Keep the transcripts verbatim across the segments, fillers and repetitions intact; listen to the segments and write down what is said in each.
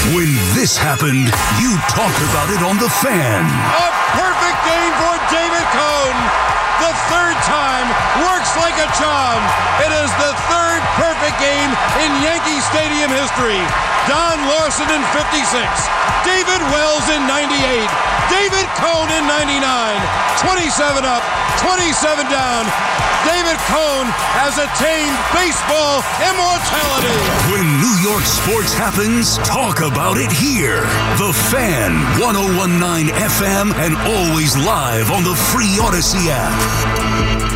When this happened, you talked about it on The Fan. A perfect game for David Cone. The third time works like a charm. It is the third perfect game in Yankee Stadium history. Don Larson in fifty-six. David Wells in ninety-eight. David Cone in ninety-nine. twenty-seven up, twenty-seven down. David Cone has attained baseball immortality. When New York sports happens, talk about it here. The Fan, one oh one point nine F M, and always live on the free Odyssey app.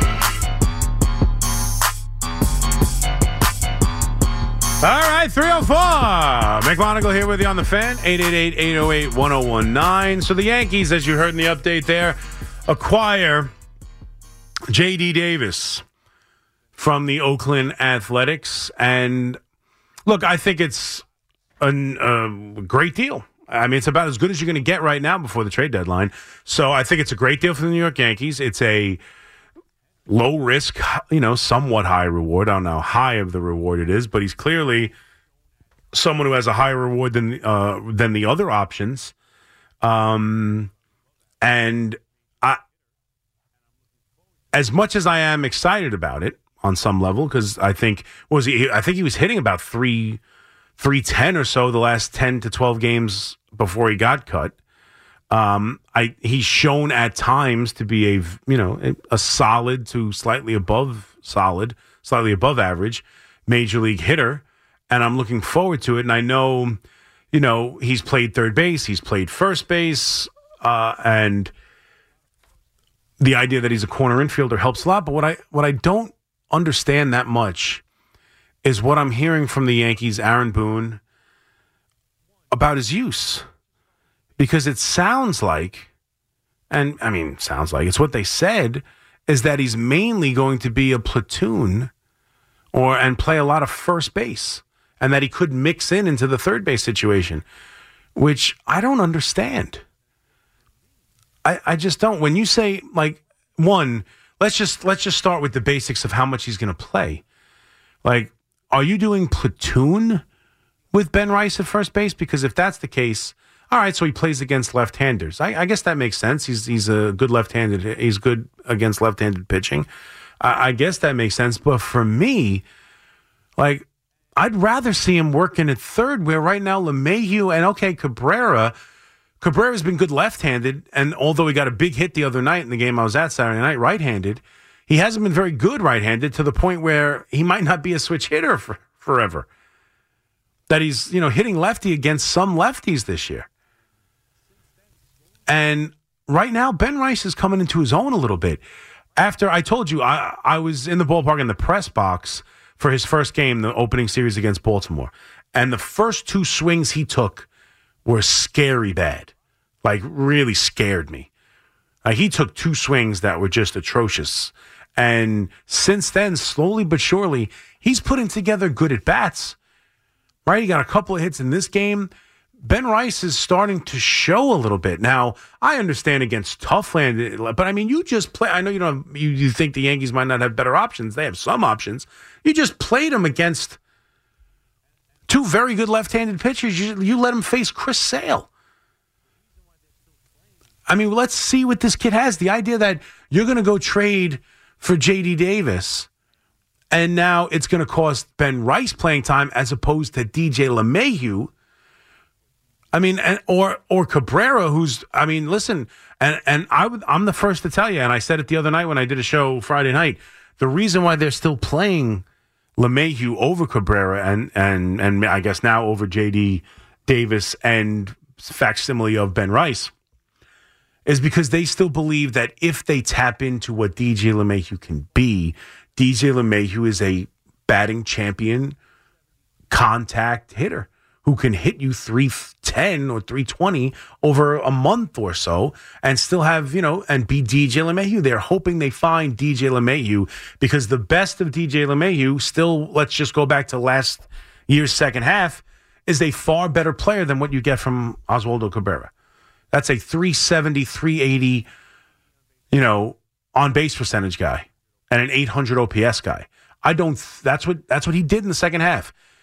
All right, three oh four. McMonagle here with you on The Fan, eight eight eight, eight oh eight, one oh one nine. So the Yankees, as you heard in the update there, acquire J D Davis from the Oakland Athletics. And look, I think it's a uh, great deal. I mean, it's about as good as you're going to get right now before the trade deadline. So I think it's a great deal for the New York Yankees. It's a low risk, you know, somewhat high reward. I don't know how high of the reward it is, but he's clearly someone who has a higher reward than uh, than the other options. Um, and I, as much as I am excited about it on some level, because I think what was he? I think he was hitting about three, three ten or so the last ten to twelve games before he got cut. Um, I he's shown at times to be a you know a, a solid to slightly above solid, slightly above average major league hitter, and I'm looking forward to it. And I know, you know, he's played third base, he's played first base, uh, and the idea that he's a corner infielder helps a lot. But what I what I don't understand that much is what I'm hearing from the Yankees, Aaron Boone, about his use. Because it sounds like, and I mean, sounds like, it's what they said, is that he's mainly going to be a platoon or and play a lot of first base, and that he could mix in into the third base situation, which I don't understand. I, I just don't. When you say, like, one, let's just let's just start with the basics of how much he's going to play. Like, are you doing platoon with Ben Rice at first base? Because if that's the case, all right, so he plays against left-handers. I, I guess that makes sense. He's he's a good left-handed. He's good against left-handed pitching. I, I guess that makes sense. But for me, like, I'd rather see him working at third, where right now LeMahieu and okay Cabrera. Cabrera's been good left-handed, and although he got a big hit the other night in the game I was at Saturday night, right-handed, he hasn't been very good right-handed to the point where he might not be a switch hitter for, forever. That he's you know hitting lefty against some lefties this year. And right now, Ben Rice is coming into his own a little bit. After I told you, I, I was in the ballpark in the press box for his first game, the opening series against Baltimore. And the first two swings he took were scary bad. Like, really scared me. Like, he took two swings that were just atrocious. And since then, slowly but surely, he's putting together good at-bats. Right? He got a couple of hits in this game. Ben Rice is starting to show a little bit. Now, I understand against Toughland, but I mean, you just play. I know you don't. You, you think the Yankees might not have better options. They have some options. You just played him against two very good left-handed pitchers. You, you let him face Chris Sale. I mean, let's see what this kid has. The idea that you're going to go trade for J D Davis, and now it's going to cost Ben Rice playing time as opposed to D J LeMahieu. I mean, and, or or Cabrera, who's, I mean, listen, and and I would, I'm the first to tell you, and I said it the other night when I did a show Friday night, the reason why they're still playing LeMahieu over Cabrera and and and I guess now over J D Davis and facsimile of Ben Rice is because they still believe that if they tap into what D J LeMahieu can be, D J LeMahieu is a batting champion contact hitter who can hit you three ten or three twenty over a month or so and still have, you know, and be D J LeMahieu. They're hoping they find D J LeMahieu because the best of D J LeMahieu, still, let's just go back to last year's second half, is a far better player than what you get from Oswaldo Cabrera. That's a three seventy, three eighty, you know, on-base percentage guy and an eight hundred O P S guy. I don't, that's what, that's what he did in the second half.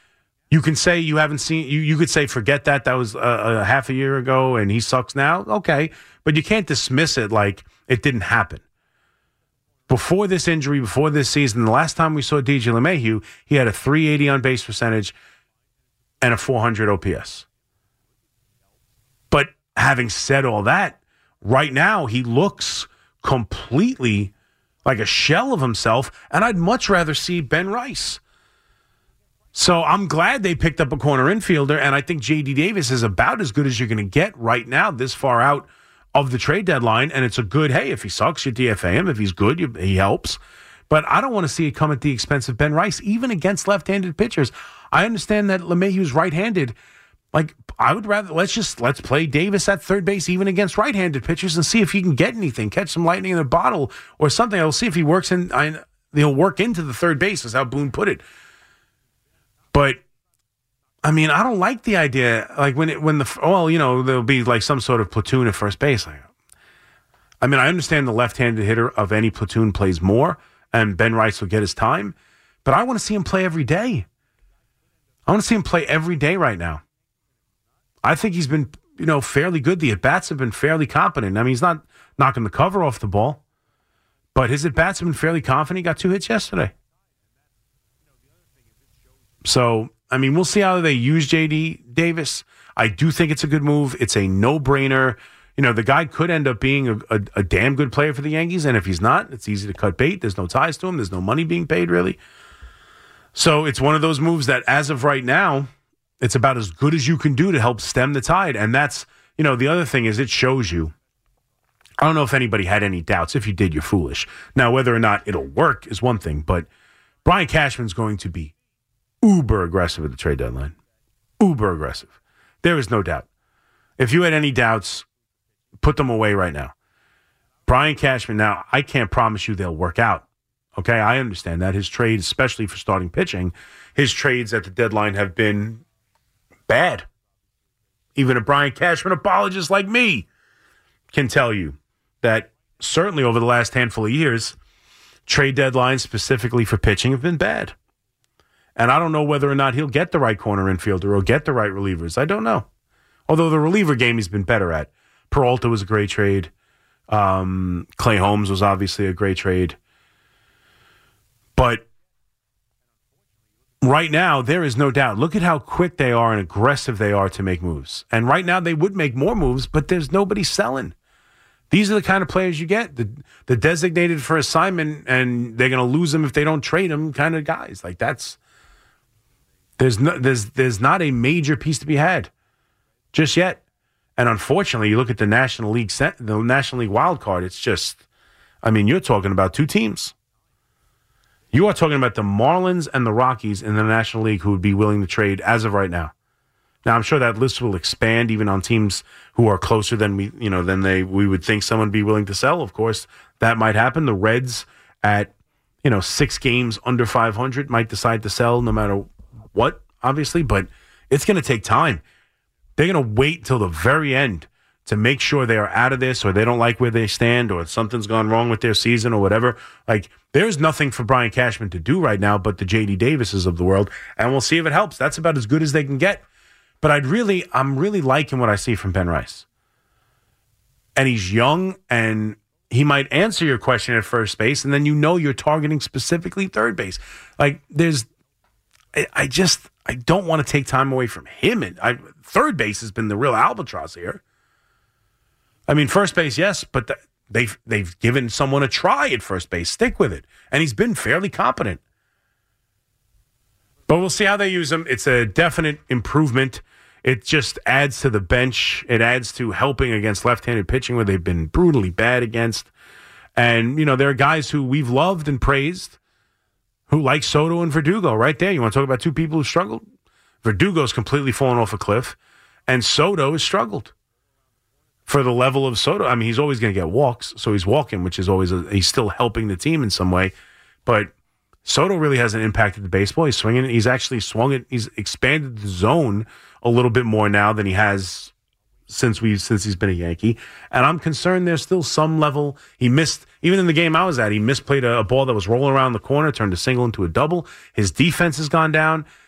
You can say you haven't seen, you, you could say, forget that, that was a, a half a year ago and he sucks now. Okay. But you can't dismiss it like it didn't happen. Before this injury, before this season, the last time we saw D J LeMahieu, he had a three eighty on base percentage and a four hundred O P S. But having said all that, right now he looks completely like a shell of himself, and I'd much rather see Ben Rice. So I'm glad they picked up a corner infielder, and I think J D Davis is about as good as you're going to get right now this far out of the trade deadline, and it's a good, hey, if he sucks, you D F A him. If he's good, you, he helps. But I don't want to see it come at the expense of Ben Rice, even against left-handed pitchers. I understand that LeMahieu's right-handed. Like, I would rather, let's just, let's play Davis at third base even against right-handed pitchers and see if he can get anything, catch some lightning in a bottle or something. I'll see if he works in, I, he'll work into the third base, is how Boone put it. But, I mean, I don't like the idea, like when it, when the, well, you know, there'll be like some sort of platoon at first base. Like, I mean, I understand the left-handed hitter of any platoon plays more, and Ben Rice will get his time, but I want to see him play every day. I want to see him play every day right now. I think he's been, you know, fairly good. The at-bats have been fairly competent. I mean, he's not knocking the cover off the ball, but his at-bats have been fairly confident. He got two hits yesterday. So, I mean, we'll see how they use J D Davis. I do think it's a good move. It's a no-brainer. You know, the guy could end up being a, a, a damn good player for the Yankees, and if he's not, it's easy to cut bait. There's no ties to him. There's no money being paid, really. So it's one of those moves that, as of right now, it's about as good as you can do to help stem the tide. And that's, you know, the other thing is it shows you. I don't know if anybody had any doubts. If you did, you're foolish. Now, whether or not it'll work is one thing, but Brian Cashman's going to be uber aggressive at the trade deadline. Uber aggressive. There is no doubt. If you had any doubts, put them away right now. Brian Cashman, now, I can't promise you they'll work out. Okay, I understand that. His trades, especially for starting pitching, his trades at the deadline have been bad. Even a Brian Cashman apologist like me can tell you that certainly over the last handful of years, trade deadlines specifically for pitching have been bad. And I don't know whether or not he'll get the right corner infielder or get the right relievers. I don't know. Although the reliever game he's been better at. Peralta was a great trade. Um, Clay Holmes was obviously a great trade. But right now, there is no doubt. Look at how quick they are and aggressive they are to make moves. And right now, they would make more moves, but there's nobody selling. These are the kind of players you get, the, the designated for assignment, and they're going to lose them if they don't trade them kind of guys. Like, that's, there's no, there's, there's not a major piece to be had just yet. And unfortunately, you look at the National League, the National League wild card, it's just, I mean, you're talking about two teams. You are talking about the Marlins and the Rockies in the National League who would be willing to trade as of right now. Now, I'm sure that list will expand even on teams who are closer than we, you know, than they we would think someone would be willing to sell. Of course, that might happen. The Reds at, you know, six games under five hundred might decide to sell no matter what, obviously, but it's going to take time. They're going to wait till the very end to make sure they are out of this or they don't like where they stand or something's gone wrong with their season or whatever. Like, there's nothing for Brian Cashman to do right now but the J D Davises of the world, and we'll see if it helps. That's about as good as they can get. But I'd really, I'm really liking what I see from Ben Rice. And he's young, and he might answer your question at first base, and then you know you're targeting specifically third base. Like, there's, I, I just, I don't want to take time away from him. And I, third base has been the real albatross here. I mean, first base, yes, but the, they've they've given someone a try at first base. Stick with it. And he's been fairly competent. But we'll see how they use him. It's a definite improvement. It just adds to the bench. It adds to helping against left-handed pitching where they've been brutally bad against. And, you know, there are guys who we've loved and praised who like Soto and Verdugo right there. You want to talk about two people who struggled? Verdugo's completely fallen off a cliff, and Soto has struggled. For the level of Soto, I mean, he's always going to get walks, so he's walking, which is always, a, he's still helping the team in some way. But Soto really hasn't impacted the baseball. He's swinging, he's actually swung it, he's expanded the zone a little bit more now than he has since we since he's been a Yankee. And I'm concerned there's still some level. He missed, even in the game I was at, he misplayed a, a ball that was rolling around the corner, turned a single into a double. His defense has gone down.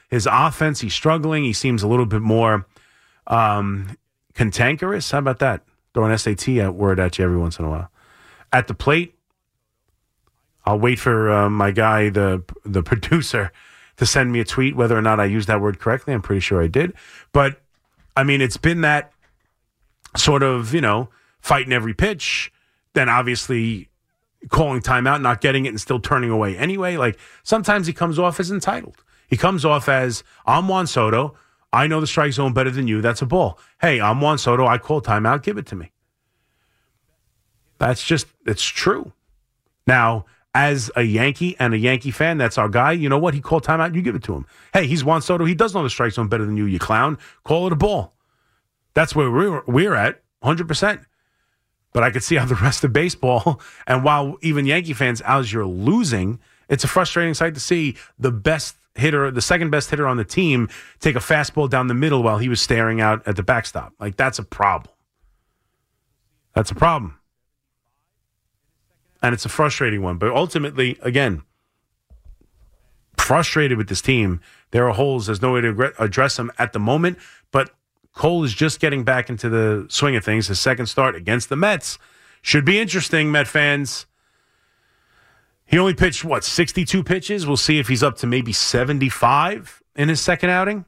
His offense, he's struggling. He seems a little bit more um, cantankerous. How about that? Throw an S A T word at you every once in a while. At the plate, I'll wait for uh, my guy, the the producer, to send me a tweet whether or not I used that word correctly. I'm pretty sure I did. But, I mean, it's been that sort of, you know, fighting every pitch, then obviously calling timeout, not getting it, and still turning away anyway. Like, sometimes he comes off as entitled. He comes off as, I'm Juan Soto. I know the strike zone better than you. That's a ball. Hey, I'm Juan Soto. I call timeout. Give it to me. That's just, it's true. Now, as a Yankee and a Yankee fan, that's our guy. You know what? He called timeout. You give it to him. Hey, he's Juan Soto. He does know the strike zone better than you, you clown. Call it a ball. That's where we're, we're at, one hundred percent. But I could see how the rest of baseball, and while even Yankee fans, as you're losing, it's a frustrating sight to see the best hitter, the second best hitter on the team, take a fastball down the middle while he was staring out at the backstop. Like, that's a problem. That's a problem. And it's a frustrating one. But ultimately, again, frustrated with this team. There are holes. There's no way to address them at the moment. But Cole is just getting back into the swing of things. His second start against the Mets should be interesting, Met fans. He only pitched, what, sixty-two pitches? We'll see if he's up to maybe seventy-five in his second outing.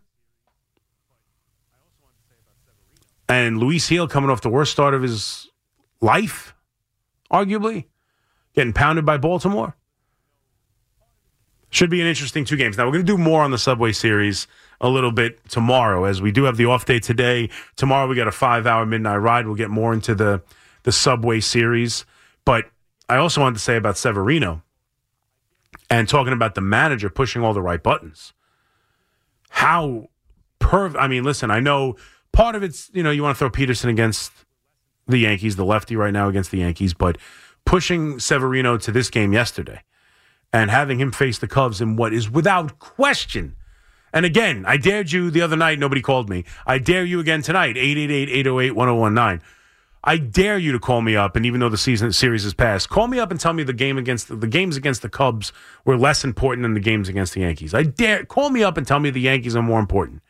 And Luis Gil coming off the worst start of his life, arguably, getting pounded by Baltimore. Should be an interesting two games. Now, we're going to do more on the Subway Series a little bit tomorrow, as we do have the off day today. Tomorrow, we got a five-hour midnight ride. We'll get more into the, the Subway Series. But I also wanted to say about Severino and talking about the manager pushing all the right buttons. How perv... I mean, listen, I know part of it's, you know, you want to throw Peterson against the Yankees, the lefty right now against the Yankees, but pushing Severino to this game yesterday and having him face the Cubs in what is without question. And again, I dared you the other night. Nobody called me. I dare you again tonight, eight eight eight, eight oh eight, one oh one nine. I dare you to call me up, and even though the season series has passed, call me up and tell me the game against the, the games against the Cubs were less important than the games against the Yankees. I dare call me up and tell me the Yankees are more important.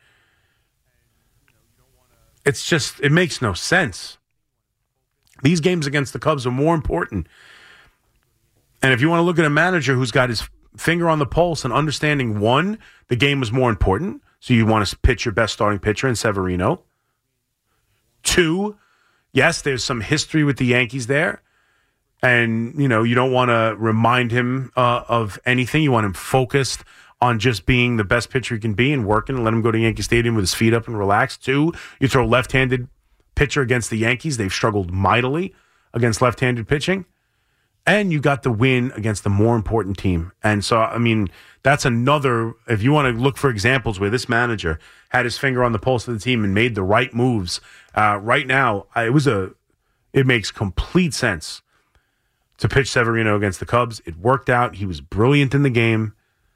It's just, it makes no sense. These games against the Cubs are more important. And if you want to look at a manager who's got his finger on the pulse and understanding, one, the game was more important, so you want to pitch your best starting pitcher in Severino. Two, yes, there's some history with the Yankees there, and you know you don't want to remind him uh, of anything. You want him focused on just being the best pitcher he can be and working, and let him go to Yankee Stadium with his feet up and relax. Two, you throw a left-handed pitcher against the Yankees. They've struggled mightily against left-handed pitching. And you got the win against the more important team. And so, I mean, that's another, if you want to look for examples where this manager had his finger on the pulse of the team and made the right moves. Uh, right now, it was a, it makes complete sense to pitch Severino against the Cubs. It worked out. He was brilliant in the game.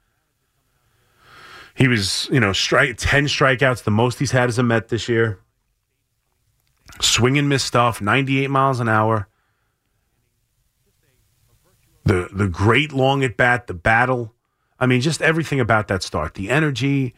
He was, you know, strike ten strikeouts, the most he's had as a Met this year. Swing and miss stuff, ninety-eight miles an hour. The the great long at bat, the battle. I mean, just everything about that start. The energy,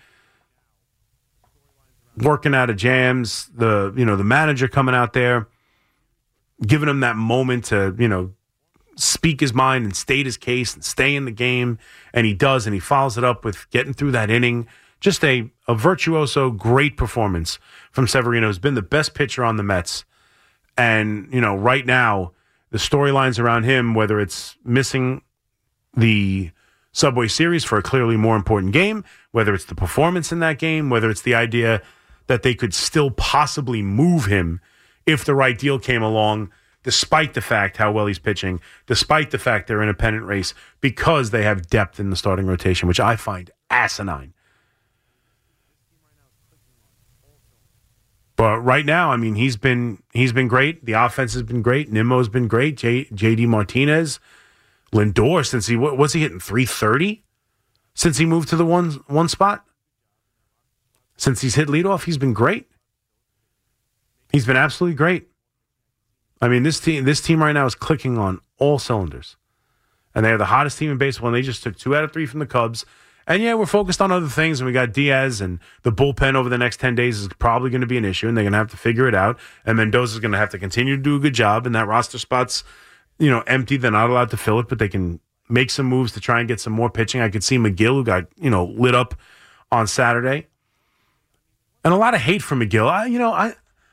working out of jams, the you know, the manager coming out there, giving him that moment to, you know, speak his mind and state his case and stay in the game. And he does, and he follows it up with getting through that inning. Just a, a virtuoso, great performance from Severino. He's been the best pitcher on the Mets. And, you know, right now, the storylines around him, whether it's missing the Subway Series for a clearly more important game, whether it's the performance in that game, whether it's the idea that they could still possibly move him if the right deal came along, despite the fact how well he's pitching, despite the fact they're in a pennant race, because they have depth in the starting rotation, which I find asinine. But right now, I mean, he's been he's been great. The offense has been great. Nimmo's been great. J, J.D. Martinez, Lindor, since he what was he hitting three thirty since he moved to the one one spot. Since he's hit leadoff, he's been great. He's been absolutely great. I mean, this team this team right now is clicking on all cylinders, and they are the hottest team in baseball. And they just took two out of three from the Cubs, And, yeah, we're focused on other things, and we got Diaz, and the bullpen over the next ten days is probably going to be an issue, and they're going to have to figure it out. And Mendoza's going to have to continue to do a good job, and that roster spot's, you know, empty. They're not allowed to fill it, but they can make some moves to try and get some more pitching. I could see McGill, who got, you know, lit up on Saturday. And a lot of hate for McGill. I, you know, I,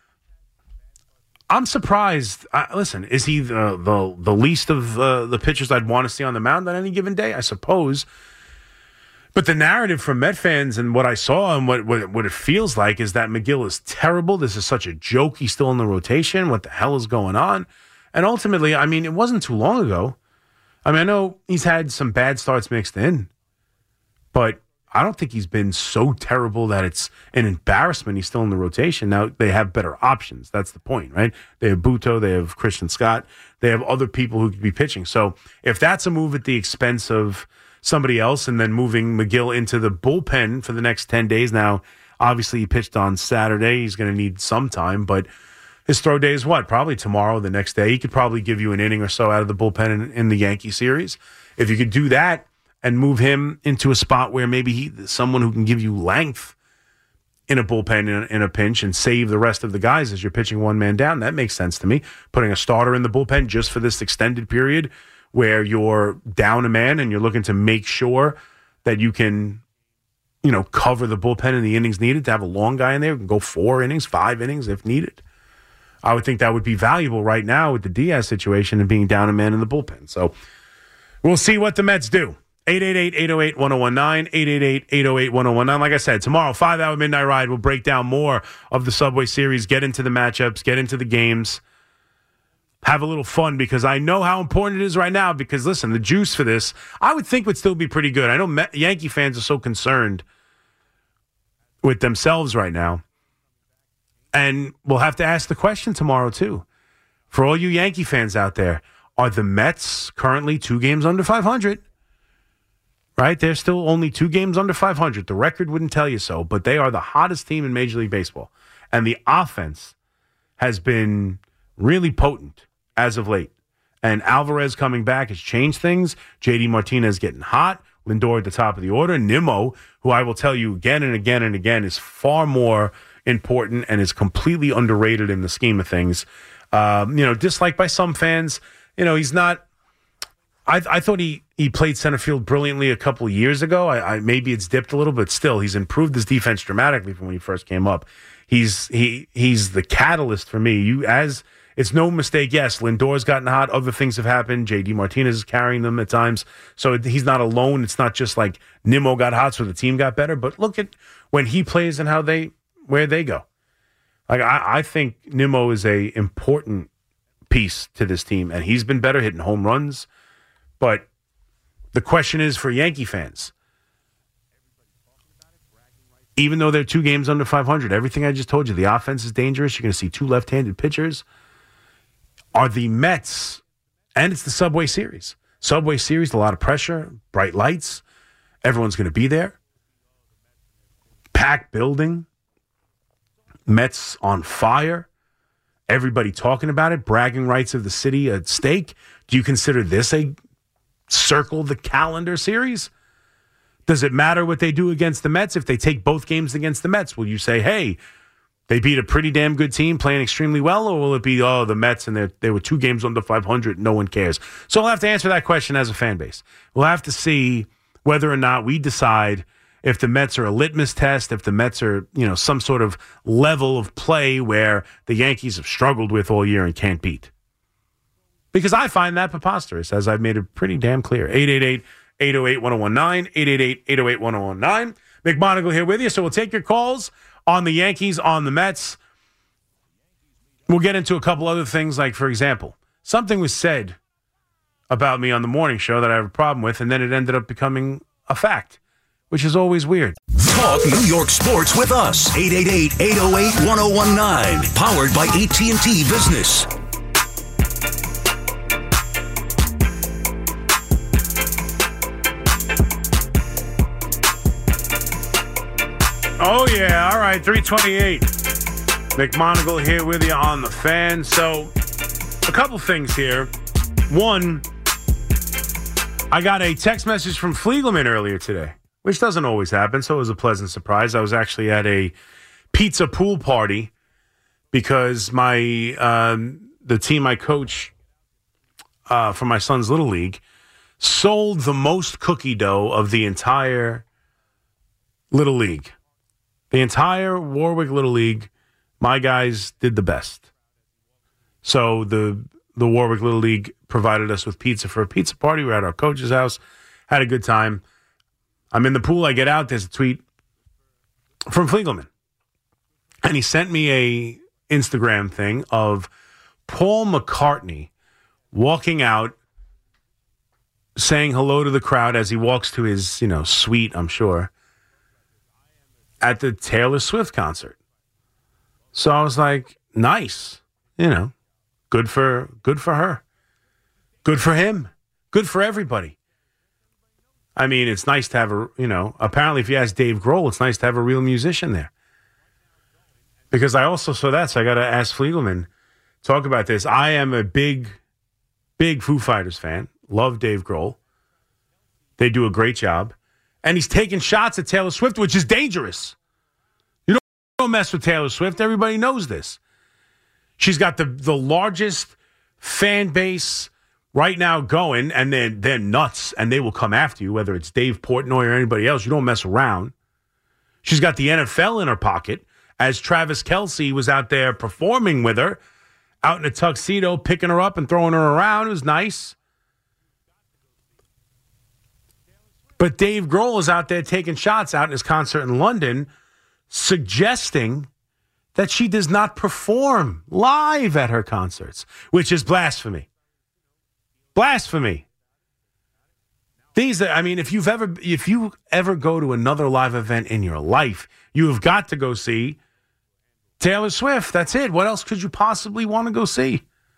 I'm surprised. I, listen, is he the the, the least of uh, the pitchers I'd want to see on the mound on any given day? I suppose. But the narrative from Met fans and what I saw and what, what what it feels like is that McGill is terrible. This is such a joke. He's still in the rotation. What the hell is going on? And ultimately, I mean, it wasn't too long ago. I mean, I know he's had some bad starts mixed in, but I don't think he's been so terrible that it's an embarrassment. He's still in the rotation. Now, they have better options. That's the point, right? They have Buto. They have Christian Scott. They have other people who could be pitching. So if that's a move at the expense of somebody else and then moving McGill into the bullpen for the next ten days. Now, obviously, he pitched on Saturday. He's going to need some time, but his throw day is what? Probably tomorrow, the next day. He could probably give you an inning or so out of the bullpen in, in the Yankee series. If you could do that and move him into a spot where maybe he's someone who can give you length in a bullpen in a, in a pinch and save the rest of the guys as you're pitching one man down, that makes sense to me. Putting a starter in the bullpen just for this extended period where you're down a man and you're looking to make sure that you can, you know, cover the bullpen in the innings needed to have a long guy in there who can go four innings, five innings if needed. I would think that would be valuable right now with the Diaz situation and being down a man in the bullpen. So we'll see what the Mets do. eight eight eight, eight oh eight, one oh one nine, eight eight eight, eight oh eight, one oh one nine. Like I said, tomorrow, five-hour midnight ride. We'll break down more of the Subway Series, get into the matchups, get into the games. Have a little fun because I know how important it is right now because, listen, the juice for this, I would think would still be pretty good. I know Met- Yankee fans are so concerned with themselves right now. And we'll have to ask the question tomorrow, too. For all you Yankee fans out there, are the Mets currently two games under five hundred? Right? They're still only two games under five hundred. The record wouldn't tell you so, but they are the hottest team in Major League Baseball. And the offense has been really potent as of late. And Alvarez coming back has changed things. J D Martinez getting hot. Lindor at the top of the order. Nimmo, who I will tell you again and again and again is far more important and is completely underrated in the scheme of things. Um, you know, disliked by some fans. You know, he's not. I, I thought he, he played center field brilliantly a couple of years ago. I, I maybe it's dipped a little, but still, he's improved his defense dramatically from when he first came up. He's he he's the catalyst for me. You as it's no mistake. Yes, Lindor's gotten hot. Other things have happened. J D Martinez is carrying them at times, so he's not alone. It's not just like Nimmo got hot, so the team got better. But look at when he plays and how they where they go. Like I, I think Nimmo is a important piece to this team, and he's been better hitting home runs. But the question is for Yankee fans, even though they're two games under five hundred, everything I just told you, the offense is dangerous. You're going to see two left-handed pitchers. Are the Mets, and it's the Subway Series. Subway Series, a lot of pressure, bright lights. Everyone's going to be there. Packed building. Mets on fire. Everybody talking about it. Bragging rights of the city at stake. Do you consider this a circle the calendar series? Does it matter what they do against the Mets? If they take both games against the Mets, will you say, hey, they beat a pretty damn good team playing extremely well? Or will it be, oh, the Mets and they were two games under five hundred, no one cares? So we'll have to answer that question as a fan base. We'll have to see whether or not we decide if the Mets are a litmus test, if the Mets are, you know, some sort of level of play where the Yankees have struggled with all year and can't beat. Because I find that preposterous, as I've made it pretty damn clear. eight eight eight, eight oh eight, one oh one nine, eight eight eight, eight oh eight, one oh one nine. Mick Monagle here with you, so we'll take your calls on the Yankees, on the Mets. We'll get into a couple other things, like, for example, something was said about me on the morning show that I have a problem with, and then it ended up becoming a fact, which is always weird. Talk New York sports with us. eight eight eight, eight oh eight, one oh one nine. Powered by A T and T Business. Oh, yeah. All right. three twenty-eight. Mick Monagle here with you on the Fan. So, a couple things here. One, I got a text message from Fliegelman earlier today. which doesn't always happen. So it was a pleasant surprise. I was actually at a pizza pool party because my um, the team I coach uh, for my son's Little League sold the most cookie dough of the entire Little League. The entire Warwick Little League, my guys did the best. So the the Warwick Little League provided us with pizza for a pizza party. We were at our coach's house, had a good time. I'm in the pool. I get out. There's a tweet from Fliegelman. And he sent me a Instagram thing of Paul McCartney walking out, saying hello to the crowd as he walks to his, you know, suite, I'm sure, at the Taylor Swift concert. So I was like, nice. You know, good for good for her. Good for him. Good for everybody. I mean, it's nice to have a, you know, apparently if you ask Dave Grohl, it's nice to have a real musician there. Because I also saw that, so I got to ask Fliegelman, talk about this. I am a big, big Foo Fighters fan. Love Dave Grohl. They do a great job. And he's taking shots at Taylor Swift, which is dangerous. You don't, don't mess with Taylor Swift. Everybody knows this. She's got the, the largest fan base right now going, and they're, they're nuts, and they will come after you, whether it's Dave Portnoy or anybody else. You don't mess around. She's got the N F L in her pocket, as Travis Kelce was out there performing with her, out in a tuxedo, picking her up and throwing her around. It was nice. But Dave Grohl is out there taking shots out in his concert in London, suggesting that she does not perform live at her concerts, which is blasphemy. Blasphemy. These are, I mean, if you've ever if you ever go to another live event in your life, you have got to go see Taylor Swift. That's it. What else could you possibly want to go see?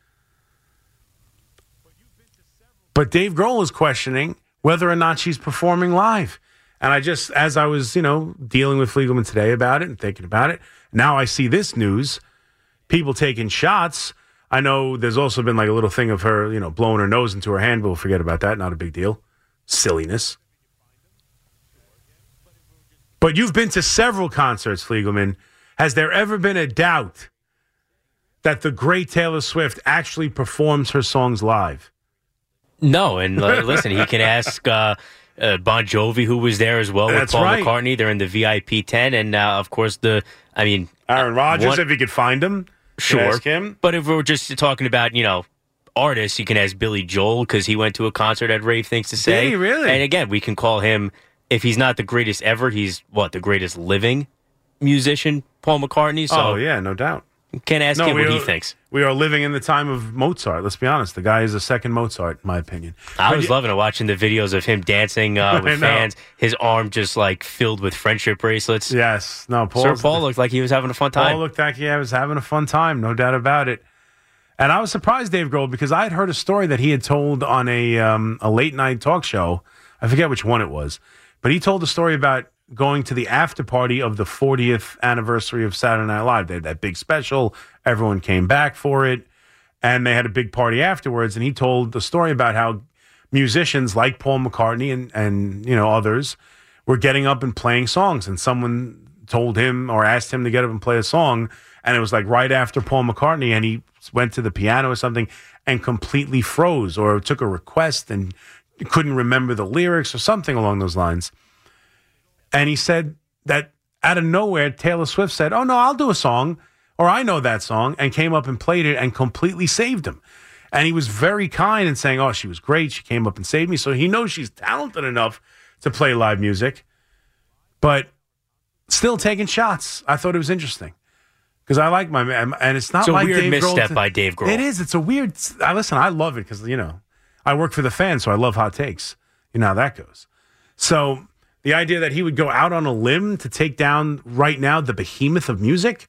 But Dave Grohl is questioning whether or not she's performing live. And I just, as I was, you know, dealing with Fliegelman today about it and thinking about it, now I see this news, people taking shots. I know there's also been like a little thing of her, you know, blowing her nose into her hand, but we'll forget about that. Not a big deal. Silliness. But you've been to several concerts, Fliegelman. Has there ever been a doubt that the great Taylor Swift actually performs her songs live? No, and uh, listen, he can ask uh, uh, Bon Jovi, who was there as well, with That's Paul right. McCartney. They're in the V I P tent, and uh, of course, the, I mean... Aaron Rodgers, one, if you could find him. Sure. Ask him. But if we're just talking about, you know, artists, you can ask Billy Joel, because he went to a concert at Rave Things to Say. Did he really? And again, we can call him, if he's not the greatest ever, he's, what, the greatest living musician, Paul McCartney? So Oh, yeah, no doubt. Can't ask No, him we what are, he thinks. We are living in the time of Mozart. Let's be honest. The guy is a second Mozart, in my opinion. I But was y- loving it, watching the videos of him dancing uh, I with know. fans. His arm just like filled with friendship bracelets. Yes. No, Paul. Sir Paul looked like he was having a fun time. Paul looked like he was having a fun time, no doubt about it. And I was surprised, Dave Grohl, because I had heard a story that he had told on a um, a late night talk show. I forget which one it was, but he told a story about going to the after party of the fortieth anniversary of Saturday Night Live. They had that big special. Everyone came back for it, and they had a big party afterwards. And he told the story about how musicians like Paul McCartney and, and you know others were getting up and playing songs, and someone told him or asked him to get up and play a song, and it was like right after Paul McCartney, and he went to the piano or something and completely froze, or took a request and couldn't remember the lyrics or something along those lines. And he said that out of nowhere, Taylor Swift said, "Oh, no, I'll do a song," or "I know that song," and came up and played it and completely saved him. And he was very kind and saying, "Oh, she was great. She came up and saved me." So he knows she's talented enough to play live music, but still taking shots. I thought it was interesting because I like my man. And it's not It's a like weird Dave Grohl misstep to- by Dave Grohl. It is. It's a weird. I listen, I love it because, you know, I work for the fans, so I love hot takes. You know how that goes. So the idea that he would go out on a limb to take down right now the behemoth of music,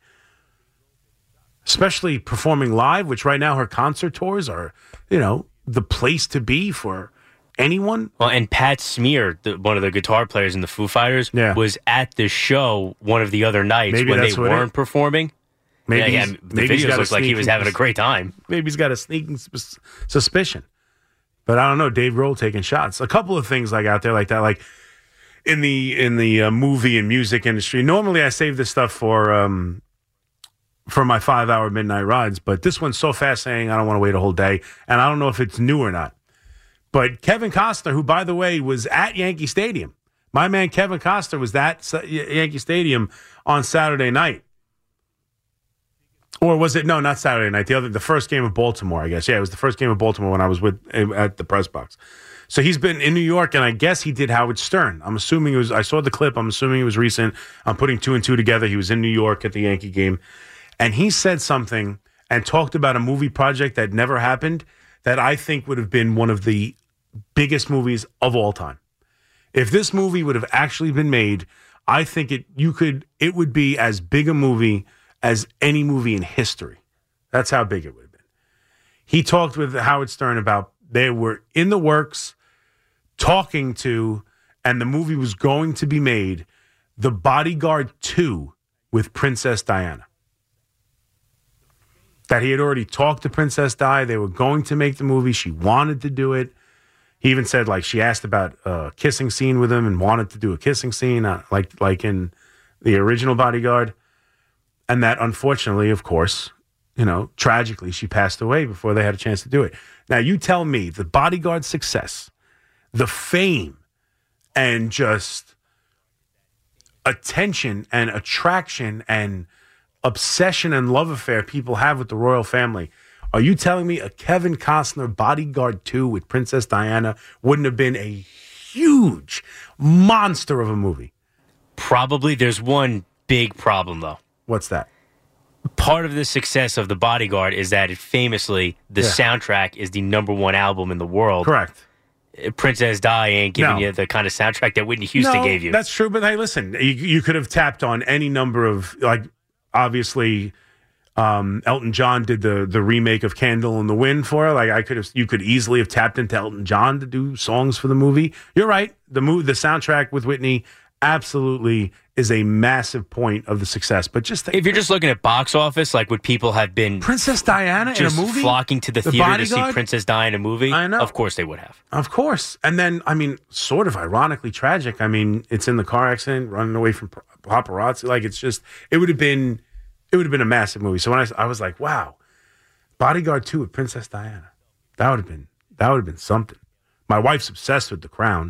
especially performing live, which right now her concert tours are, you know, the place to be for anyone. Well, and Pat Smear, the, one of the guitar players in the Foo Fighters, Yeah. was at the show one of the other nights Maybe when they that's what weren't it- performing. Maybe yeah, yeah, he's- the maybe he's videos got a looked like he was sneaking- having a great time. Maybe he's got a sneaking sus- suspicion. But I don't know. Dave Grohl taking shots. A couple of things like out there like that. Like in the in the uh, movie and music industry. Normally, I save this stuff for um, for my five-hour midnight rides, but this one's so fascinating, I don't want to wait a whole day, and I don't know if it's new or not. But Kevin Costner, who, by the way, was at Yankee Stadium, my man Kevin Costner was at Yankee Stadium on Saturday night. Or was it? No, not Saturday night. The other, the first game of Baltimore, I guess. Yeah, it was the first game of Baltimore when I was with at the press box. So he's been in New York, and I guess he did Howard Stern. I'm assuming it was. I saw the clip. I'm assuming it was recent. I'm putting two and two together. He was in New York at the Yankee game, and he said something and talked about a movie project that never happened that I think would have been one of the biggest movies of all time. If this movie would have actually been made, I think it. You could. It would be as big a movie as any movie in history. That's how big it would have been. He talked with Howard Stern about they were in the works, talking to, and the movie was going to be made, The Bodyguard two with Princess Diana. That he had already talked to Princess Di. They were going to make the movie. She wanted to do it. He even said, like, she asked about a kissing scene with him and wanted to do a kissing scene, uh, like like in the original Bodyguard. And that, unfortunately, of course, you know, tragically, she passed away before they had a chance to do it. Now, you tell me, the Bodyguard success, the fame, and just attention and attraction and obsession and love affair people have with the royal family. Are you telling me a Kevin Costner Bodyguard two with Princess Diana wouldn't have been a huge monster of a movie? Probably. There's one big problem, though. What's that? Part of the success of The Bodyguard is that it famously, the Yeah. soundtrack is the number one album in the world. Correct. Princess Di ain't giving No. you the kind of soundtrack that Whitney Houston no, gave you. That's true, but hey, listen, you, you could have tapped on any number of, like, obviously, um, Elton John did the the remake of Candle in the Wind for her. Like, I could have, you could easily have tapped into Elton John to do songs for the movie. You're right. The movie, the soundtrack with Whitney absolutely is a massive point of the success. But just think, if you're just looking at box office, like would people have been Princess Diana just in a movie, flocking to the, The theater to see Bodyguard? Princess Di in a movie? I know. Of course they would have. Of course. And then, I mean, sort of ironically tragic. I mean, it's in the car accident, running away from paparazzi. Like, it's just, it would have been, it would have been a massive movie. So when I, I was like, wow, Bodyguard two with Princess Diana. That would have been, that would have been something. My wife's obsessed with The Crown.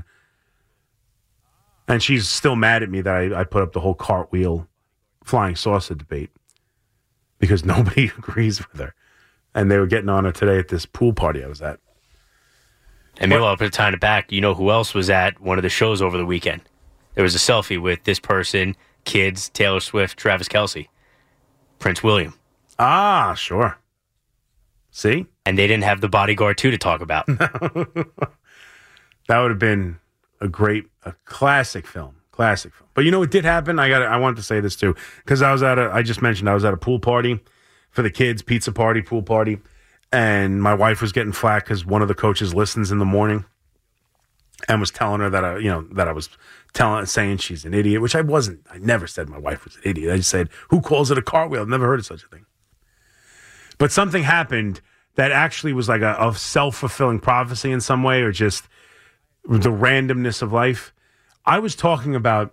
And she's still mad at me that I, I put up the whole cartwheel flying saucer debate because nobody agrees with her. And they were getting on her today at this pool party I was at. And meanwhile, put a time to back, you know who else was at one of the shows over the weekend? There was a selfie with this person, kids, Taylor Swift, Travis Kelce, Prince William. Ah, sure. See? And they didn't have The Bodyguard two to talk about. That would have been a great, a classic film. Classic film. But you know what did happen? I got. I wanted to say this too because I was at a. I just mentioned I was at a pool party for the kids, pizza party, pool party, and my wife was getting flack because one of the coaches listens in the morning and was telling her that I, you know, that I was telling, saying she's an idiot, which I wasn't. I never said my wife was an idiot. I just said, who calls it a cartwheel? I've never heard of such a thing. But something happened that actually was like a, a self-fulfilling prophecy in some way, or just the randomness of life. I was talking about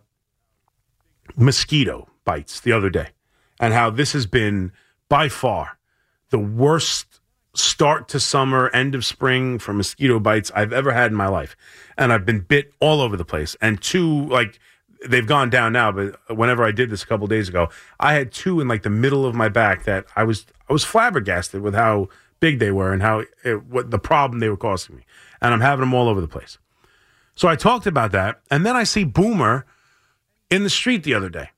mosquito bites the other day and how this has been by far the worst start to summer, end of spring for mosquito bites I've ever had in my life. And I've been bit all over the place. And two, like, they've gone down now, but whenever I did this a couple days ago, I had two in like the middle of my back that I was I was flabbergasted with how big they were and how it, what the problem they were causing me. And I'm having them all over the place. So I talked about that, and then I see Boomer in the street the other day.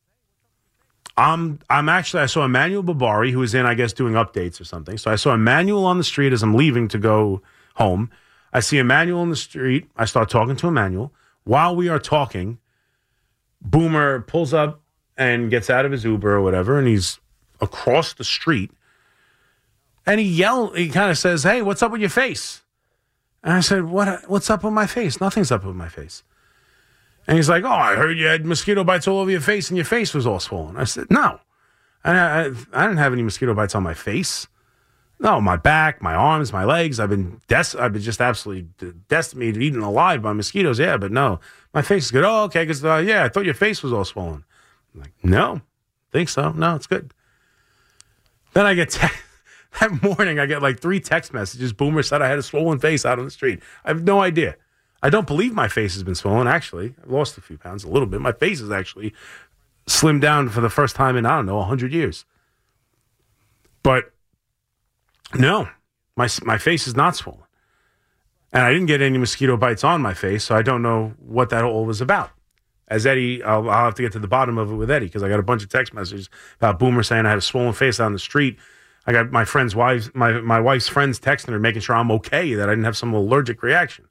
I'm I'm actually I saw Emmanuel Babari, who was in, I guess, doing updates or something. So I saw Emmanuel on the street as I'm leaving to go home. I see Emmanuel in the street. I start talking to Emmanuel. While we are talking, Boomer pulls up and gets out of his Uber or whatever, and he's across the street. And he yell. He kind of says, "Hey, what's up with your face?" And I said, "What? What's up with my face? Nothing's up with my face." And he's like, "Oh, I heard you had mosquito bites all over your face and your face was all swollen." I said, "No, I, I, I didn't have any mosquito bites on my face." No, my back, my arms, my legs. I've been des- I've been just absolutely decimated, eaten alive by mosquitoes. Yeah, but no, my face is good. Oh, okay, because uh, yeah, I thought your face was all swollen. I'm like, no, think so. No, it's good. Then I get te- that morning. I get like three text messages. Boomer said I had a swollen face out on the street. I have no idea. I don't believe my face has been swollen. Actually, I've lost a few pounds, a little bit. My face is actually slimmed down for the first time in I don't know a hundred years. But no, my my face is not swollen, and I didn't get any mosquito bites on my face, so I don't know what that all was about. As Eddie, I'll, I'll have to get to the bottom of it with Eddie because I got a bunch of text messages about Boomer saying I had a swollen face out on the street. I got my friend's wife, my my wife's friends texting her, making sure I'm okay, that I didn't have some allergic reaction.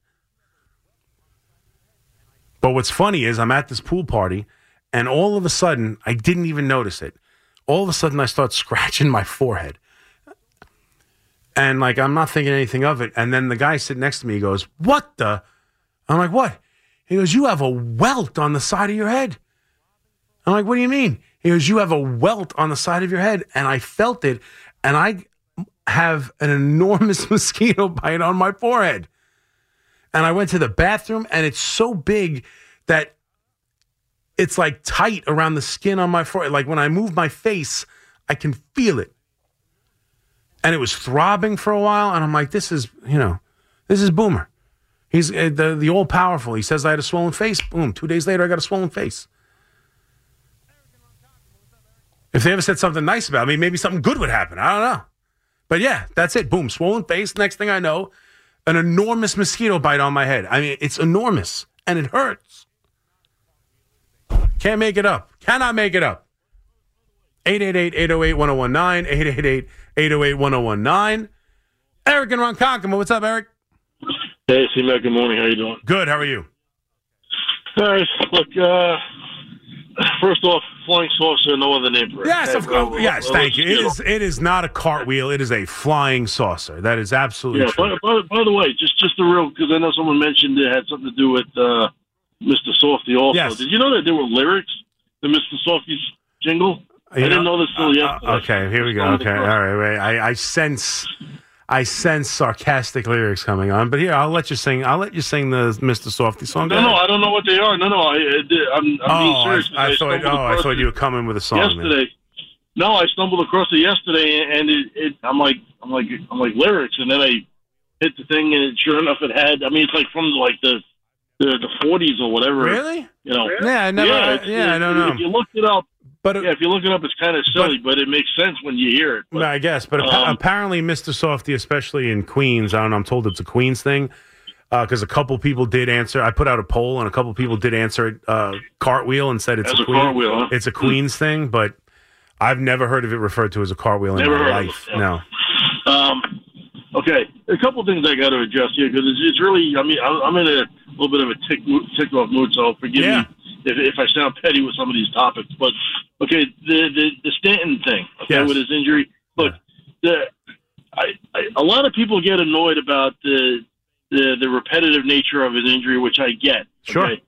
But what's funny is I'm at this pool party, and all of a sudden, I didn't even notice it. All of a sudden, I start scratching my forehead. And, like, I'm not thinking anything of it. And then the guy sitting next to me goes, what the? I'm like, what? He goes, you have a welt on the side of your head. I'm like, what do you mean? He goes, you have a welt on the side of your head. And I felt it, and I have an enormous mosquito bite on my forehead. And I went to the bathroom, and it's so big that it's like tight around the skin on my forehead. Like when I move my face, I can feel it. And it was throbbing for a while, and I'm like, this is, you know, this is Boomer. He's uh, the, the all-powerful. He says I had a swollen face. Boom. Two days later, I got a swollen face. If they ever said something nice about me, maybe something good would happen. I don't know. But yeah, that's it. Boom. Swollen face. Next thing I know, an enormous mosquito bite on my head. I mean, it's enormous, and it hurts. Can't make it up. Cannot make it up. eight eight eight, eight oh eight, one oh one nine, eight eight eight, eight oh eight, one oh one nine. Eric and Ronkonkoma. What's up, Eric? Hey, C-Mac, good morning. How you doing? Good. How are you? All right. Look, uh, first off, flying saucer, no other name for it. Yes, okay, of course. well, Yes, well, thank you. It know. is It is not a cartwheel. It is a flying saucer. That is absolutely Yeah, true. by, by, by the way, just just the real, because I know someone mentioned it had something to do with uh, Mister Softy also. Yes. Did you know that there were lyrics to Mister Softy's jingle? You I didn't know, know this till uh, yesterday. uh, okay, here we go. Okay, all right. Wait. I, I sense, I sense sarcastic lyrics coming on. But here, I'll let you sing. I'll let you sing the Mister Softy song. No, no, I don't know what they are. No, no, I, I did- I'm, I'm being Oh, serious. I, I thought. stumbled Oh, I across thought it you were coming with a song. man. yesterday. No, I stumbled across it yesterday, and it, it, I'm like, I'm like, I'm like lyrics, and then I hit the thing, and it, sure enough, it had. I mean, it's like from like the the, the forties or whatever. Really? You know? Yeah, I never. Yeah, I, it's- yeah, I it- don't know. If you look it up, But yeah, if you look it up, it's kind of silly, but, it makes sense when you hear it. But, no, I guess. But appa- um, apparently, Mister Softy, especially in Queens, I don't know. I'm told it's a Queens thing because a couple people did answer. I put out a poll, and a couple people did answer it uh, cartwheel and said it's As a, a Queen- cartwheel, huh? It's a Queens thing, but I've never heard of it referred to as a cartwheel in Never my heard of life. it, yeah. No. Um, okay, a couple things I got to address here because it's, it's really. I mean, I- I'm in a little bit of a tick tick off mood, so forgive Yeah. me if, if I sound petty with some of these topics. But okay, the the, the Stanton thing, okay, Yes. with his injury. Look, the I, I a lot of people get annoyed about the the the repetitive nature of his injury, which I get. Sure. Okay?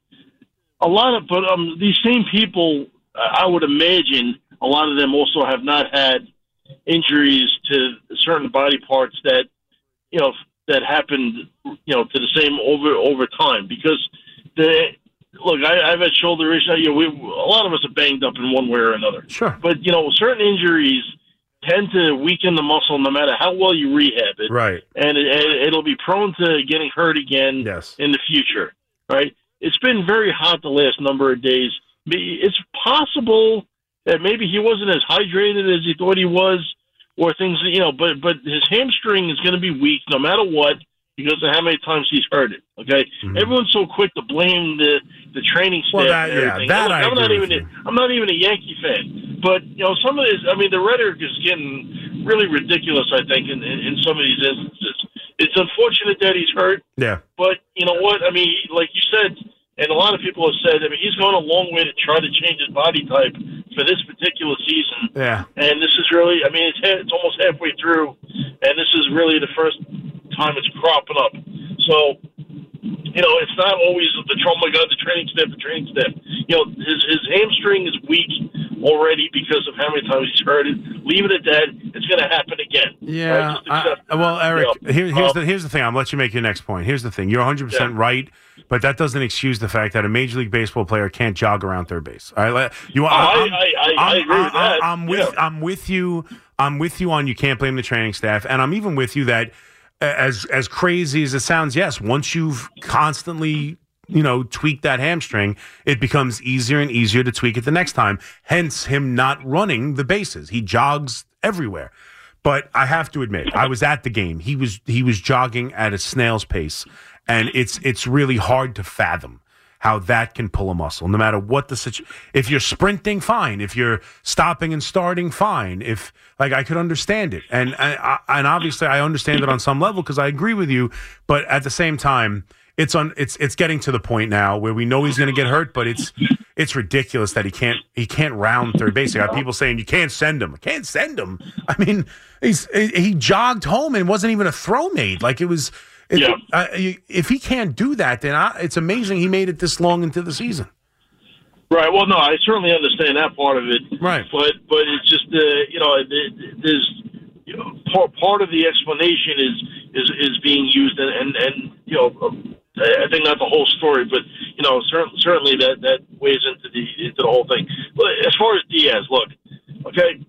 A lot of, but um, these same people, I would imagine, a lot of them also have not had injuries to certain body parts that, you know, that happened, you know, to the same over over time. Because the look, I, I've had shoulder issues. You know, we, a lot of us are banged up in one way or another. Sure. But you know, certain injuries tend to weaken the muscle no matter how well you rehab it. Right. And it, it, it'll be prone to getting hurt again Yes. in the future. Right. It's been very hot the last number of days. It's possible that maybe he wasn't as hydrated as he thought he was, or things, you know, but but his hamstring is going to be weak no matter what because of how many times he's hurt it. Okay, Mm-hmm. everyone's so quick to blame the, the training staff. Well, that- and yeah, everything. that Look, I I'm not agree even with a, you. I'm not even a Yankee fan, but you know, some of this. I mean, the rhetoric is getting really ridiculous. I think in, in, in some of these instances, it's unfortunate that he's hurt. Yeah. But you know what? I mean, he- like you said, and a lot of people have said, I mean, he's gone a long way to try to change his body type for this particular season. Yeah. And this is really, I mean, it's, ha- it's almost halfway through, and this is really the first time it's cropping up. So, you know, it's not always the, oh my God, the training staff, the training staff. You know, his, his hamstring is weak already because of how many times he's heard it. Leave it at that. It's going to happen again. Yeah. Right? Just accept I, well, Eric, you know, here, here's um, the here's the thing. I'll let you make your next point. Here's the thing. You're one hundred percent Yeah. right, but that doesn't excuse the fact that a Major League Baseball player can't jog around third base. All right, let- you. I, I'm, I, I, I I'm- agree with that. I'm with Yeah. I'm with you. I'm with you on you can't blame the training staff, and I'm even with you that as as crazy as it sounds, yes, once you've constantly you know tweaked that hamstring, it becomes easier and easier to tweak it the next time. Hence, him not running the bases. He jogs everywhere. But I have to admit, I was at the game. He was he was jogging at a snail's pace, and it's it's really hard to fathom how that can pull a muscle, no matter what the situation. If you're sprinting, fine. If you're stopping and starting, fine. If like I could understand it, and and, and obviously I understand it on some level because I agree with you. But at the same time, it's on it's it's getting to the point now where we know he's going to get hurt, but it's it's ridiculous that he can't he can't round third base. I got people saying you can't send him. I can't send him. I mean, he's he jogged home and wasn't even a throw made. Like it was. It, Yeah. uh, if he can't do that, then I, it's amazing he made it this long into the season. Right. Well, no, I certainly understand that part of it. Right. But but it's just uh, you know it- there's you know, part part of the explanation is is is being used and and, and you know I think not the whole story, but you know certainly certainly that that weighs into the into the whole thing. But as far as Diaz, look, okay,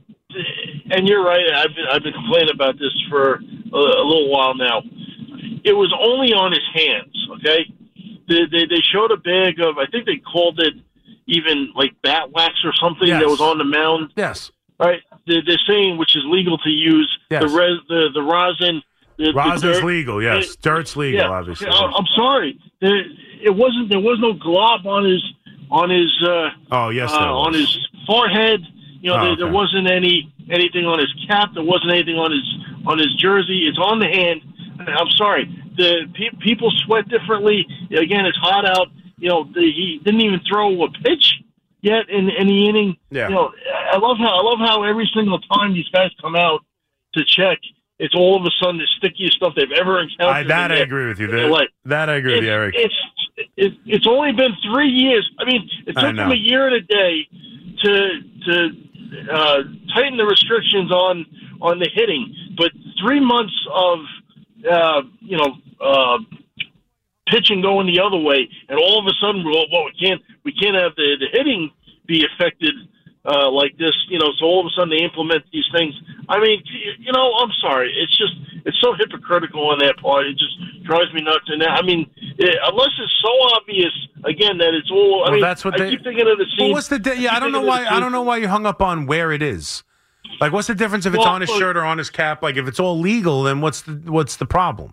and you're right. I've been I've been complaining about this for a, a little while now. It was only on his hands, okay? They, they, they showed a bag of, I think they called it even like bat wax or something Yes. that was on the mound, Yes. right? They're, they're saying, which is legal to use, Yes. the res, the, the rosin. The, the Rosin's dirt. legal, yes. It- Dirt's legal, yeah. obviously. I- I'm sorry. There, it wasn't, there was no glob on his, on his, uh, Oh, yes, uh, there on was. his forehead. You know, Oh, there, okay. there wasn't any anything on his cap. There wasn't anything on his on his jersey. It's on the hand. I'm sorry. The pe- people sweat differently. Again, it's hot out. You know, the, he didn't even throw a pitch yet in, in the inning. Yeah. You know, I love how I love how every single time these guys come out to check, it's all of a sudden the stickiest stuff they've ever encountered. I, that in I their- agree with you. in their That, life. that I agree with you, Eric. It's it, it's only been three years. I mean, it I took know. them a year and a day to to uh, tighten the restrictions on on the hitting, but three months of uh, you know uh, pitching going the other way, and all of a sudden, well, well we can't we can't have the, the hitting be affected uh, like this. You know, so all of a sudden they implement these things. I mean, you know, I'm sorry. It's just it's so hypocritical on that part. It just drives me nuts. And I mean, it, unless it's so obvious again that it's all. I Well, mean, that's what I they- keep thinking of the scene. Well, what's the di- yeah? I don't know thinking of why. the I scene- don't know why you hung up on where it is. Like, what's the difference if it's Well, on his look- shirt or on his cap? Like, if it's all legal, then what's the what's the problem?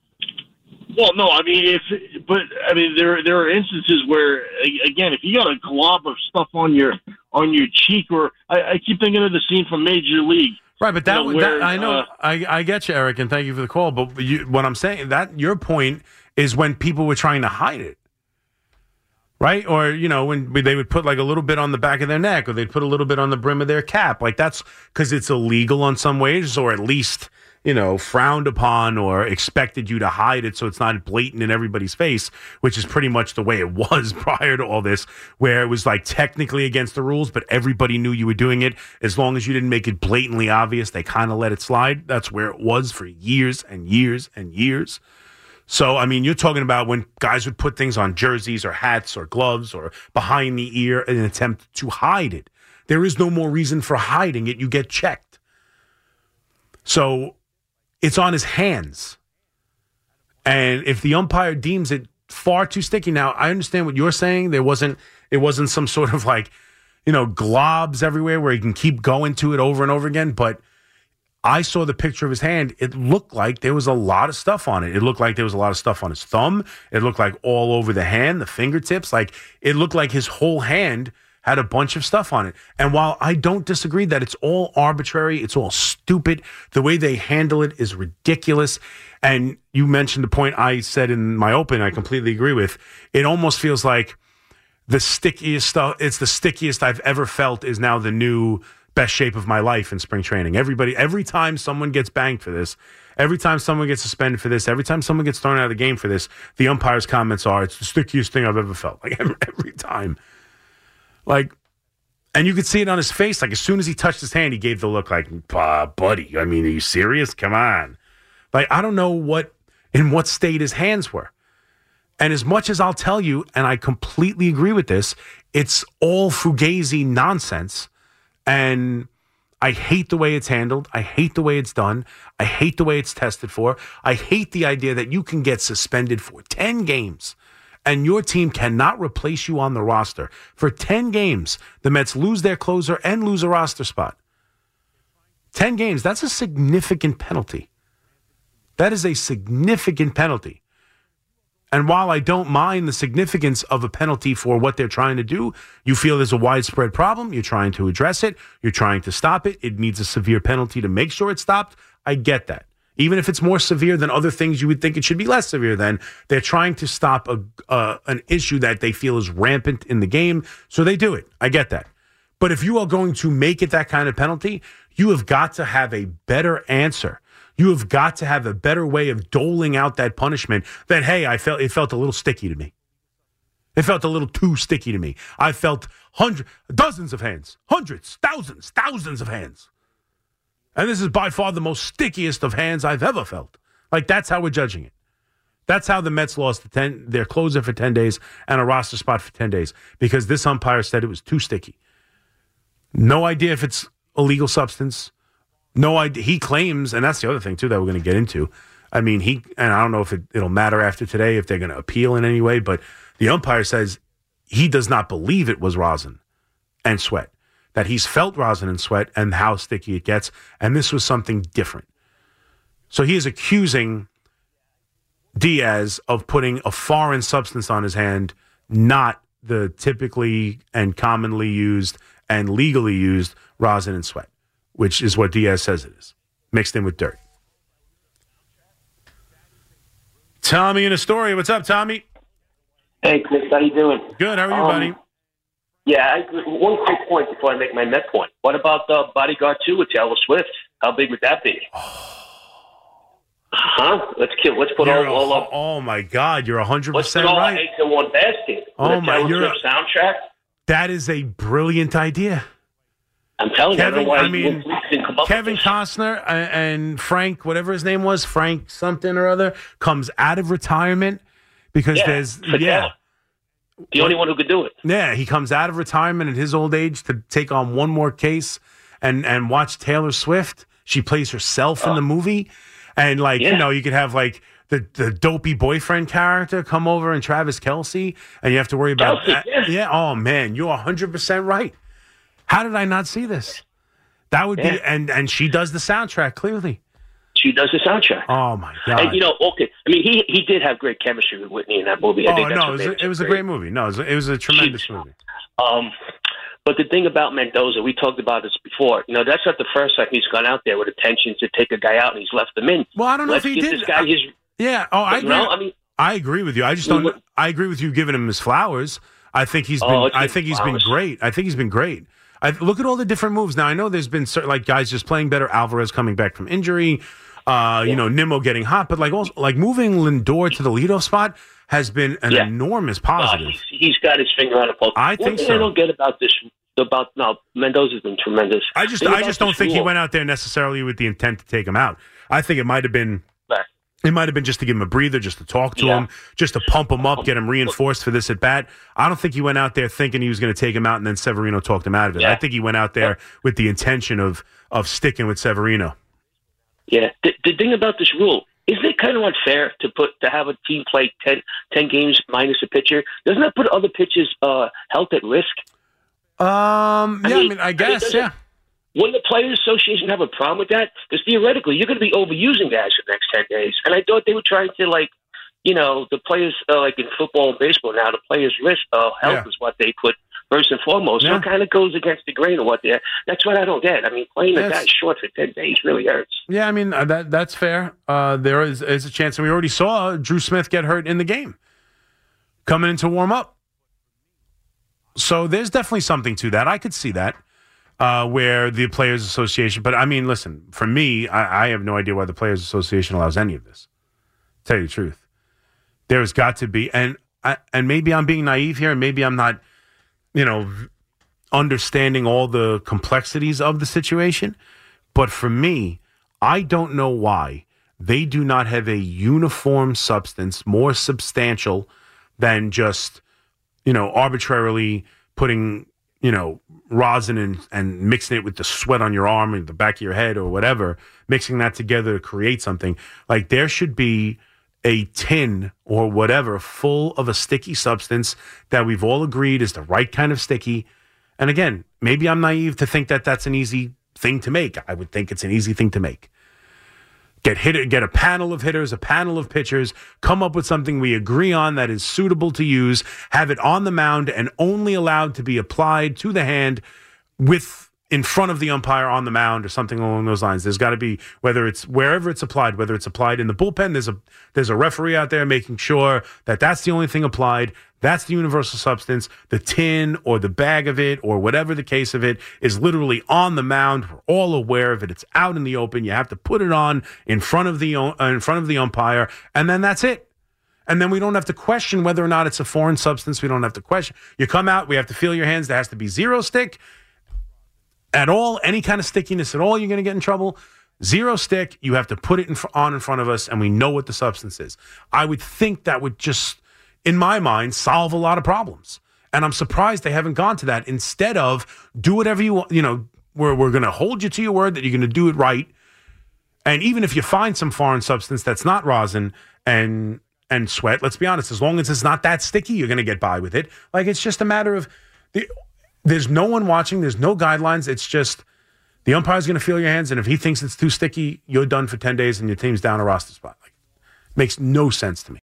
Well, no, I mean, if but I mean, there there are instances where, a- again, if you got a glob of stuff on your on your cheek, or I, I keep thinking of the scene from Major League. Right, but that, You know, that where, I know, uh, I, I get you, Eric, and thank you for the call. But you, what I'm saying, that your point is when people were trying to hide it, right? Or you know, when they would put like a little bit on the back of their neck, or they'd put a little bit on the brim of their cap. Like that's because it's illegal on some ways, or at least you know frowned upon or expected you to hide it, so it's not blatant in everybody's face, which is pretty much the way it was prior to all this, where it was like technically against the rules, but everybody knew you were doing it. As long as you didn't make it blatantly obvious, they kind of let it slide. That's where it was for years and years and years. So, I mean, you're talking about when guys would put things on jerseys or hats or gloves or behind the ear in an attempt to hide it. There is no more reason for hiding it. You get checked. So it's on his hands. And if the umpire deems it far too sticky, now I understand what you're saying. There wasn't, it wasn't some sort of like, you know, globs everywhere where he can keep going to it over and over again. But I saw the picture of his hand. It looked like there was a lot of stuff on it. It looked like there was a lot of stuff on his thumb. It looked like all over the hand, the fingertips. Like it looked like his whole hand had a bunch of stuff on it. And while I don't disagree that it's all arbitrary, it's all stupid, the way they handle it is ridiculous. And you mentioned the point I said in my open, I completely agree with. It almost feels like the stickiest stuff, it's the stickiest I've ever felt is now the new best shape of my life in spring training. Everybody, every time someone gets banged for this, every time someone gets suspended for this, every time someone gets thrown out of the game for this, the umpire's comments are, it's the stickiest thing I've ever felt. Like every, every time. Like, And you could see it on his face. Like, as soon as he touched his hand, he gave the look like, uh, buddy, I mean, are you serious? Come on. Like, I don't know what in what state his hands were. And as much as I'll tell you, and I completely agree with this, it's all fugazi nonsense. And I hate the way it's handled. I hate the way it's done. I hate the way it's tested for. I hate the idea that you can get suspended for ten games and your team cannot replace you on the roster. For ten games, the Mets lose their closer and lose a roster spot. ten games, that's a significant penalty. That is a significant penalty. And while I don't mind the significance of a penalty for what they're trying to do, you feel there's a widespread problem, you're trying to address it, you're trying to stop it, it needs a severe penalty to make sure it's stopped. I get that. Even if it's more severe than other things you would think it should be less severe than, they're trying to stop a, uh, an issue that they feel is rampant in the game, so they do it. I get that. But if you are going to make it that kind of penalty, you have got to have a better answer. You have got to have a better way of doling out that punishment than, hey, I felt it felt a little sticky to me. It felt a little too sticky to me. I felt hundreds, dozens of hands, hundreds, thousands, thousands of hands. And this is by far the most stickiest of hands I've ever felt. Like, that's how we're judging it. That's how the Mets lost the ten, their closer for ten days and a roster spot for ten days, because this umpire said it was too sticky. No idea if it's illegal substance. No idea. He claims, and that's the other thing, too, that we're going to get into. I mean, he, and I don't know if it, it'll matter after today, if they're going to appeal in any way, but the umpire says he does not believe it was rosin and sweat, that he's felt rosin and sweat and how sticky it gets, and this was something different. So he is accusing Diaz of putting a foreign substance on his hand, not the typically and commonly used and legally used rosin and sweat, which is what Diaz says it is, mixed in with dirt. Tommy in Astoria. What's up, Tommy? Hey, Chris, how you doing? Good. How are you, um, buddy? Yeah, I, one quick point before I make my Met point. What about the Bodyguard two with Taylor Swift? How big would that be? Huh? Let's kill. Let's put all, You're all a, up. Oh my God, you're a hundred Let's percent put all right. our eggs in one basket. Oh, With my- Taylor you're a- Swift soundtrack. That is a brilliant idea. I'm telling Kevin, you, I, I don't know why mean, Netflix didn't come up Kevin with this. Costner and, and Frank, whatever his name was, Frank something or other, comes out of retirement because Yeah, there's for yeah. Taylor. The only one who could do it. Yeah, he comes out of retirement at his old age to take on one more case and, and watch Taylor Swift. She plays herself Oh. in the movie. And, like, Yeah. you know, you could have, like, the, the dopey boyfriend character come over and Travis Kelce, and you have to worry about Kelce, that. yeah. yeah. Oh, man, you're one hundred percent right. How did I not see this? That would Yeah. be, and, and she does the soundtrack, clearly. She does the soundtrack. Oh, my God. And, you know, okay. I mean, he he did have great chemistry with Whitney in that movie. I oh, think that's no, what it was, made a, it it was a great movie. No, it was a, it was a tremendous movie. Um, but the thing about Mendoza, we talked about this before. You know, that's not the first time he's gone out there with intentions to take a guy out and he's left them in. Well, I don't know Let's if he give did. this guy his. Yeah. Oh, I You agree. know, I mean, I agree with you. I just Well, don't. what- I agree with you giving him his flowers. I think he's been. Oh, it's I his think he's been flowers. great. I think he's been great. I look at all the different moves. Now I know there's been certain, like, guys just playing better. Alvarez coming back from injury. Uh, You know, Nimmo getting hot, but like also like moving Lindor to the leadoff spot has been an Yeah. enormous uh, positive. he's, he's got his finger on the pulse. I One think thing so. I don't get about this. About no, Mendoza's been tremendous. I just Thing I about just don't this think he rule- went out there necessarily with the intent to take him out. I think it might have been. Right. It might have been just to give him a breather, just to talk to Yeah. him, just to pump him up, get him reinforced for this at bat. I don't think he went out there thinking he was going to take him out and then Severino talked him out of it. Yeah. I think he went out there with the intention of of sticking with Severino. Yeah. The, the thing about this rule, isn't it kind of unfair to put to have a team play ten, ten games minus a pitcher? Doesn't that put other pitchers' uh, health at risk? Um, yeah, I mean- mean, I I mean, guess, doesn't- yeah. Wouldn't the Players Association have a problem with that? Because theoretically, you're going to be overusing guys for the next ten days. And I thought they were trying to, like, you know, the players, uh, like in football and baseball now, the players' risk uh, health Yeah. is what they put first and foremost. Yeah. So it kind of goes against the grain of what they're. That's what I don't get. I mean, playing a Yes. guy short for ten days really hurts. Yeah, I mean, uh, that that's fair. Uh, there is, is a chance, and we already saw Drew Smith get hurt in the game coming in to warm up. So there's definitely something to that. I could see that. Uh, where the Players Association, but I mean, listen, for me, I, I have no idea why the Players Association allows any of this. Tell you the truth, there's got to be, and I, and maybe I'm being naive here, and maybe I'm not, you know, understanding all the complexities of the situation. But for me, I don't know why they do not have a uniform substance more substantial than just, you know, arbitrarily putting, you know, rosin and, and mixing it with the sweat on your arm and the back of your head or whatever, mixing that together to create something. Like, there should be a tin or whatever full of a sticky substance that we've all agreed is the right kind of sticky. And again, maybe I'm naive to think that that's an easy thing to make. I would think it's an easy thing to make. Get hit, get a panel of hitters, a panel of pitchers, come up with something we agree on that is suitable to use, have it on the mound and only allowed to be applied to the hand with in front of the umpire on the mound or something along those lines. There's got to be, whether it's wherever it's applied, whether it's applied in the bullpen, there's a there's a referee out there making sure that that's the only thing applied. That's the universal substance. The tin or the bag of it or whatever the case of it is literally on the mound. We're all aware of it. It's out in the open. You have to put it on in front of the uh, in front of the umpire, and then that's it. And then we don't have to question whether or not it's a foreign substance. We don't have to question. You come out, we have to feel your hands. There has to be zero stick at all, any kind of stickiness at all. You're going to get in trouble. Zero stick. You have to put it in fr- on in front of us, and we know what the substance is. I would think that would just, in my mind, solve a lot of problems. And I'm surprised they haven't gone to that. Instead of do whatever you want, you know, we're, we're going to hold you to your word that you're going to do it right. And even if you find some foreign substance that's not rosin and and sweat, let's be honest, as long as it's not that sticky, you're going to get by with it. Like, it's just a matter of, the, there's no one watching, there's no guidelines. It's just the umpire's going to feel your hands, and if he thinks it's too sticky, you're done for ten days and your team's down a roster spot. Like, makes no sense to me.